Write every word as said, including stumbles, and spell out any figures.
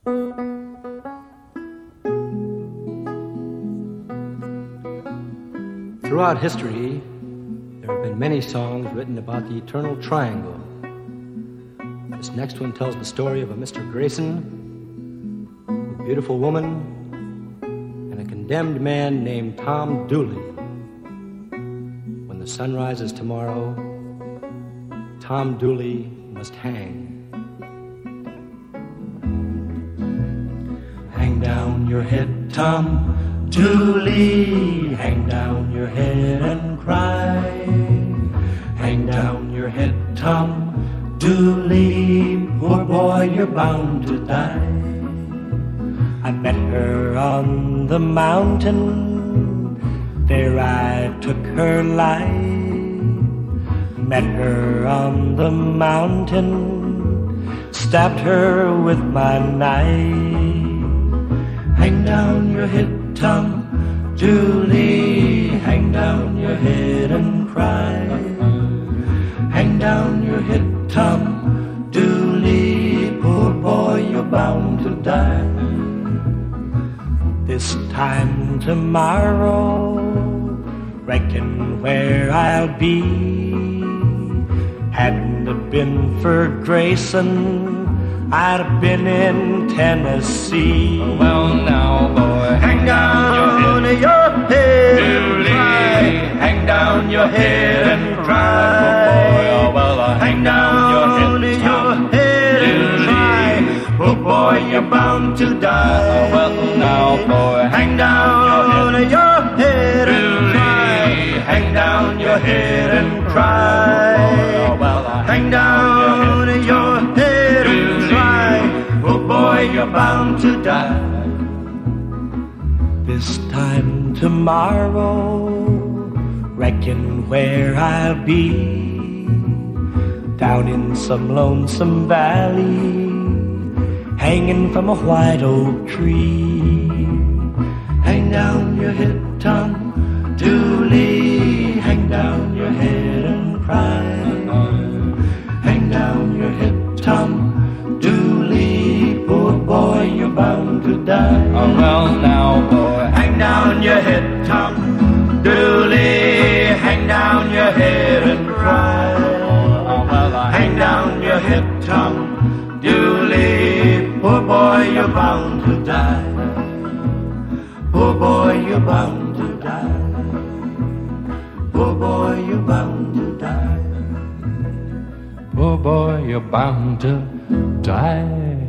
Throughout history, there have been many songs written about the eternal triangle. This next one tells the story of a Mister Grayson, a beautiful woman, and a condemned man named Tom Dooley. When the sun rises tomorrow, Tom Dooley must hang. Hang down your head, Tom Dooley, hang down your head and cry. Hang down your head, Tom Dooley, poor boy, you're bound to die. I met her on the mountain, there I took her life. Met her on the mountain, stabbed her with my knife. Hang down your head, Tom Dooley, hang down your head and cry. Hang down your head, Tom Dooley, poor boy, you're bound to die. This time tomorrow, reckon where I'll be. Hadn't it been for Grayson, I'd have been in Tennessee. Well now, boy, hang down your head, your head Dooley. Hang down your head and cry. Oh, well, uh, hang down your head, your head and cry. Oh boy, you're bound to die. Oh, well now, boy, hang down your head, your head and cry. Hang down your head and cry. Oh, well, uh, hang down your head and cry. Oh boy, you're bound to die. This time tomorrow, reckon where I'll be. Down in some lonesome valley, hanging from a white oak tree. Hang down your head, Tom Dooley, hang down your head and cry. Hang down your head, Tom Dooley, poor boy, you're bound to die. oh, well now, boy, hang down your head, Tom Dooley, hang down your head and cry. oh, well, uh, Hang down your head, Tom Dooley, poor boy, you're bound to die. Poor boy, you're bound to die. Poor boy, you're bound to die. poor boy, you're bound to die.